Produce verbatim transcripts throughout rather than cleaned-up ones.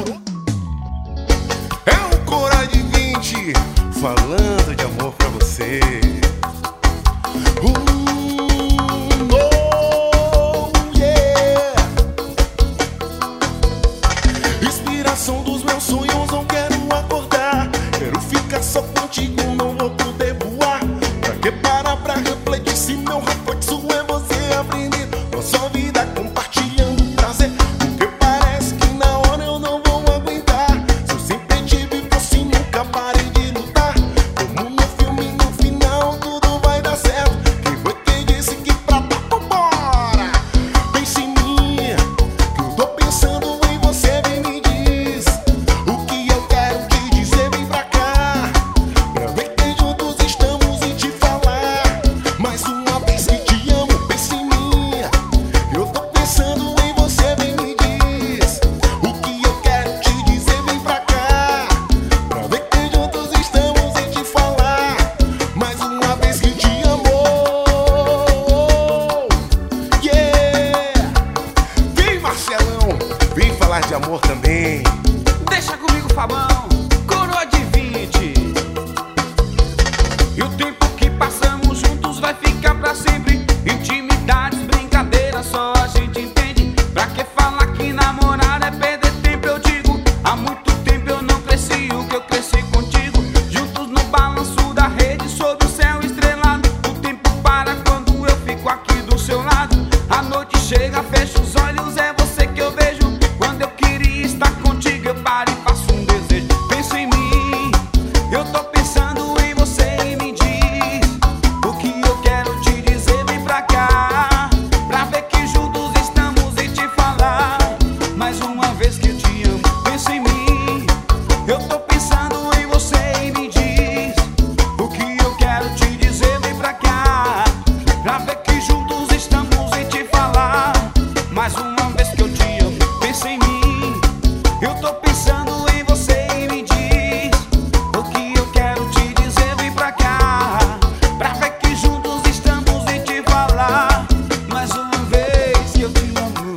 É um Cora de vinte falando de amor pra você. Uh, oh, yeah. Inspiração dos meus sonhos, não quero acordar. Quero ficar só contigo, não vou poder voar. Pra que parar pra refletir se meu reflexo é você aprendendo a sua vida, compartilhando prazer? Porque parece que na hora eu não vou aguentar. Se eu sempre tive você, nunca parei de lutar. Como no filme, no final tudo vai dar certo. Quem foi quem disse que pra tá, vambora? Pense em mim, que eu tô pensando em você. Vem me diz o que eu quero te dizer. Vem pra cá, pra ver que juntos estamos e te falar mais uma vez que te amo. Pense em mim, eu tô pensando em você. Vem me diz o que eu quero te dizer. Vem pra cá, pra ver que juntos estamos e te falar mais uma vez que te amo. Yeah! Vem, Marcelão, vem falar de amor também. Deixa comigo, Fabão, Coroa de vinte. E o tempo que passamos juntos vai ficar pra sempre. Intimidades, brincadeiras, só a gente entende. Pra que falar que namorar é perder tempo? Eu digo, há muito tempo eu não cresci o que eu cresci contigo. Juntos no balanço da rede, sob o céu estrelado. O tempo para quando eu fico aqui do seu lado. A noite chega, fecho os olhos, é você que eu vejo. Quando eu queria estar contigo, eu paro e faço um desejo. Penso em mim, eu tô pensando em você. E me diz o que eu quero te dizer. Vem pra cá, pra ver que juntos estamos e te falar mais uma vez que eu te amo. Penso em mim, eu tô pensando em você. E me diz o que eu quero te dizer. Vem pra cá, pra ver que juntos estamos e te falar mais uma vez que eu te amo. Pensa em mim, eu tô pensando em você. E me diz o que eu quero te dizer. Vem pra cá, pra ver que juntos estamos e te falar mais uma vez que eu te amo.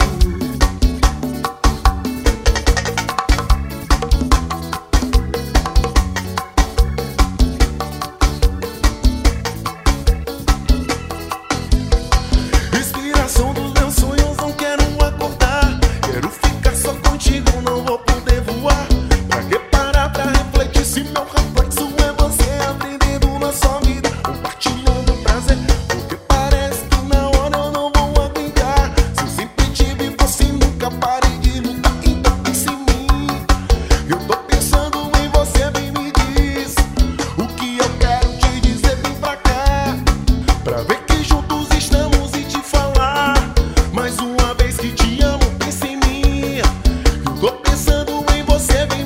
Inspiração dos meus sonhos, não quero acordar. Quero ficar só contigo, não vou poder voar. Pra que parar pra refletir se meu reflexo é você aprendendo na sua vida, compartilhando prazer? Porque parece que na hora eu não vou aguentar. Se eu sempre tive você, nunca parei de lutar. Então pense em mim, eu tô pensando em você. Vem me diz o que eu quero te dizer. Vem pra cá, pra ver que juntos estamos e te falar mais uma vez que te amo. Pense em mim, eu tô pensando em você. Vem